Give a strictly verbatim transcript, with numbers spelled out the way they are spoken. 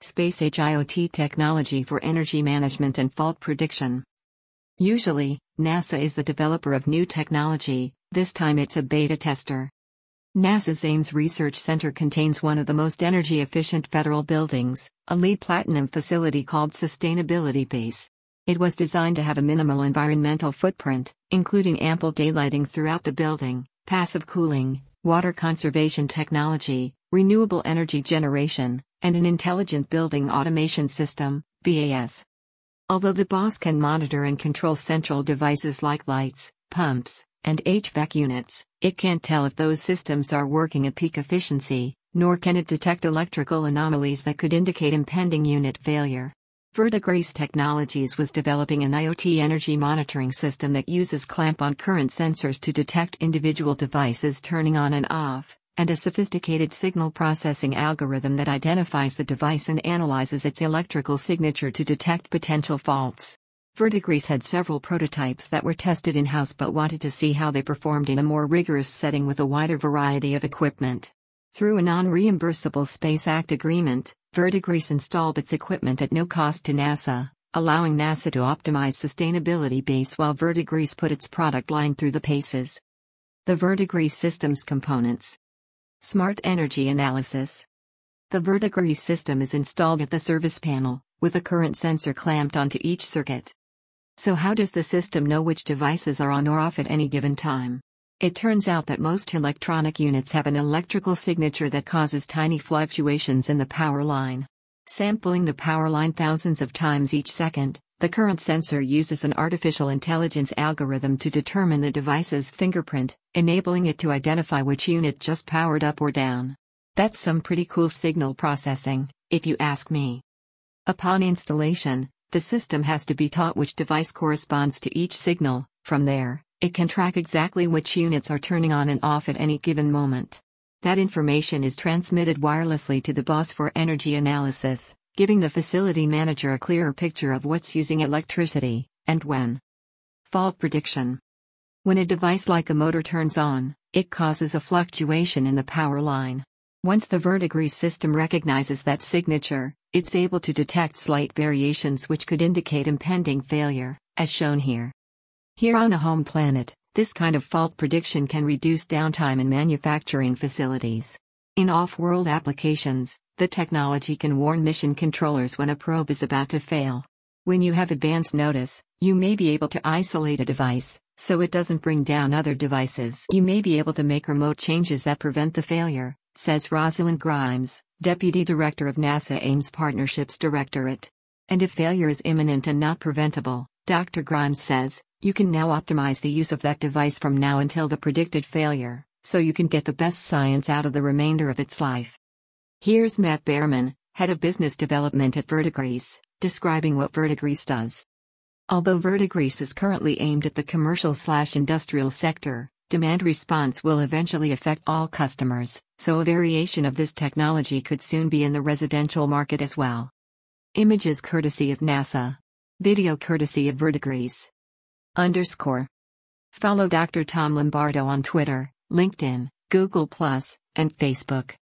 Space-age I O T technology for energy management and fault prediction. Usually, NASA is the developer of new technology, this time it's a beta tester. NASA's Ames Research Center contains one of the most energy-efficient federal buildings, a LEED Platinum facility called Sustainability Base. It was designed to have a minimal environmental footprint, including ample daylighting throughout the building, passive cooling, water conservation technology, renewable energy generation, and an intelligent building automation system, B A S. Although the B A S can monitor and control central devices like lights, pumps, and H V A C units, it can't tell if those systems are working at peak efficiency, nor can it detect electrical anomalies that could indicate impending unit failure. Verdigris Technologies was developing an I O T energy monitoring system that uses clamp-on current sensors to detect individual devices turning on and off, and a sophisticated signal processing algorithm that identifies the device and analyzes its electrical signature to detect potential faults. Verdigris had several prototypes that were tested in-house but wanted to see how they performed in a more rigorous setting with a wider variety of equipment. Through a non-reimbursable Space Act agreement, Verdigris installed its equipment at no cost to NASA, allowing NASA to optimize sustainability base while Verdigris put its product line through the paces. The Verdigris Systems Components. Smart Energy Analysis. The Verdigris system is installed at the service panel, with a current sensor clamped onto each circuit. So how does the system know which devices are on or off at any given time? It turns out that most electronic units have an electrical signature that causes tiny fluctuations in the power line. Sampling the power line thousands of times each second, the current sensor uses an artificial intelligence algorithm to determine the device's fingerprint, enabling it to identify which unit just powered up or down. That's some pretty cool signal processing, if you ask me. Upon installation, the system has to be taught which device corresponds to each signal. From there, it can track exactly which units are turning on and off at any given moment. That information is transmitted wirelessly to the B A S for energy analysis, giving the facility manager a clearer picture of what's using electricity, and when. Fault prediction. When a device like a motor turns on, it causes a fluctuation in the power line. Once the Verdigris system recognizes that signature, it's able to detect slight variations which could indicate impending failure, as shown here. Here on a home planet, this kind of fault prediction can reduce downtime in manufacturing facilities. In off-world applications, the technology can warn mission controllers when a probe is about to fail. When you have advance notice, you may be able to isolate a device, so it doesn't bring down other devices. You may be able to make remote changes that prevent the failure, says Rosalind Grimes, Deputy Director of NASA Ames Partnerships Directorate. And if failure is imminent and not preventable, Doctor Grimes says, you can now optimize the use of that device from now until the predicted failure, so you can get the best science out of the remainder of its life. Here's Matt Behrman, Head of Business Development at Verdigris, describing what Verdigris does. Although Verdigris is currently aimed at the commercial/industrial sector, demand response will eventually affect all customers, so a variation of this technology could soon be in the residential market as well. Images courtesy of NASA. Video courtesy of Verdigris. Underscore. Follow Doctor Tom Lombardo on Twitter, LinkedIn, Google plus, and Facebook.